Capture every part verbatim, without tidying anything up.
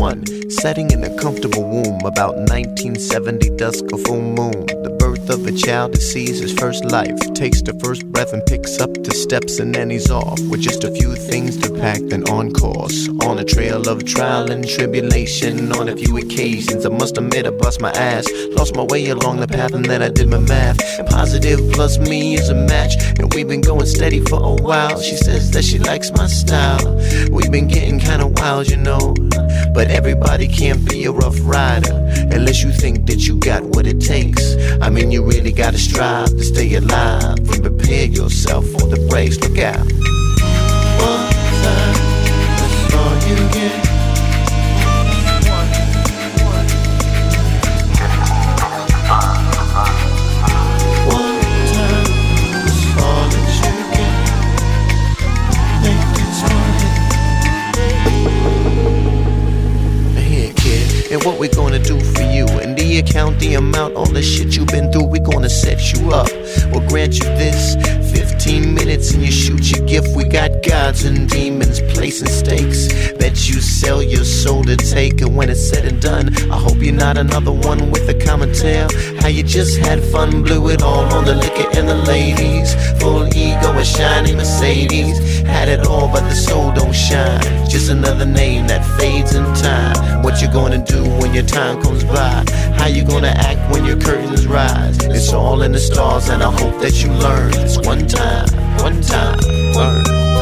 one, setting in a comfortable womb. About nineteen seventy, dusk of full moon. The birth of a child that sees his first life, takes the first breath and picks up the steps, and then he's off with just a few things to pack, then on course. On a trail of trial and tribulation, on a few occasions I must admit I bust my ass, lost my way along the path, and then I did my math. Positive plus me is a match, and we've been going steady for a while. She says that she likes my style. We've been getting kinda wild, you know, but everybody can't be a rough rider unless you think that you got what it takes. I mean, you really gotta strive to stay alive and prepare yourself for the breaks. Look out. One time, that's all you get. And what we're gonna do for you, and the account, the amount, all the shit you've been through, we're gonna set you up. We'll grant you this fifteen minutes and you shoot your gift. We got gods and demons placing stakes, bet you sell your soul to take. And when it's said and done, I hope you're not another one with a common tale. How you just had fun, blew it all on the liquor and the ladies. Full ego and shiny Mercedes, had it all but the soul don't shine. Just another name that fades in time. What you gonna do when your time comes by? How you gonna act when your curtains rise? It's all in the stars, and I hope that you learn. It's one time, one time, learn.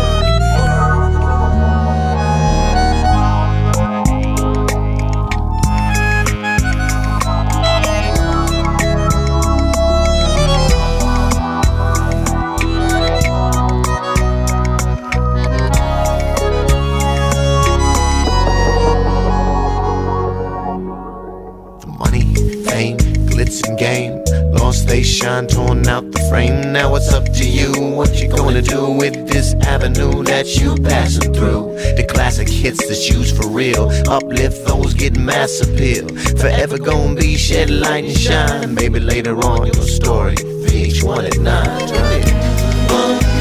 Game, lost they shine, torn out the frame. Now it's up to you, what you gonna do with this avenue that you passing through. The classic hits that's used for real, uplift those get mass appeal. Forever gonna be shed light and shine. Maybe later on your story, V H one at nine.